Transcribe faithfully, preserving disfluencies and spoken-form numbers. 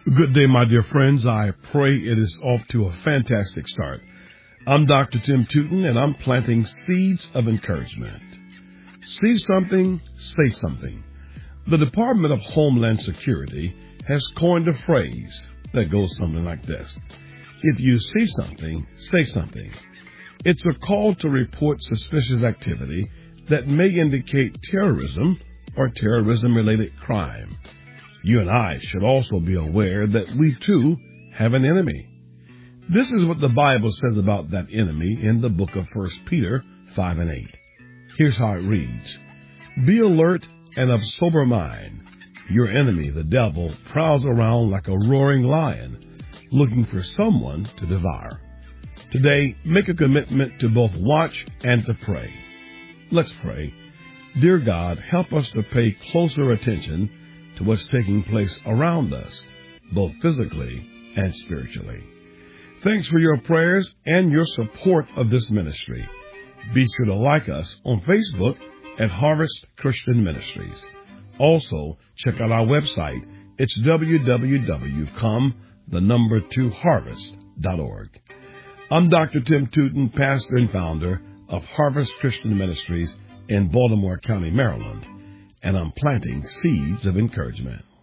Good day, my dear friends. I pray it is off to a fantastic start. I'm Doctor Tim Tootin, and I'm planting seeds of encouragement. See something, say something. The Department of Homeland Security has coined a phrase that goes something like this. If you see something, say something. It's a call to report suspicious activity that may indicate terrorism or terrorism-related crime. You and I should also be aware that we, too, have an enemy. This is what the Bible says about that enemy in the book of First Peter five and eight. Here's how it reads. Be alert and of sober mind. Your enemy, the devil, prowls around like a roaring lion, looking for someone to devour. Today, make a commitment to both watch and to pray. Let's pray. Dear God, help us to pay closer attention to what's taking place around us, both physically and spiritually. Thanks for your prayers and your support of this ministry. Be sure to like us on Facebook at Harvest Christian Ministries. Also, check out our website. It's w w w dot com, the number two harvest dot org. I'm Doctor Tim Tootin, pastor and founder of Harvest Christian Ministries in Baltimore County, Maryland, and I'm planting seeds of encouragement.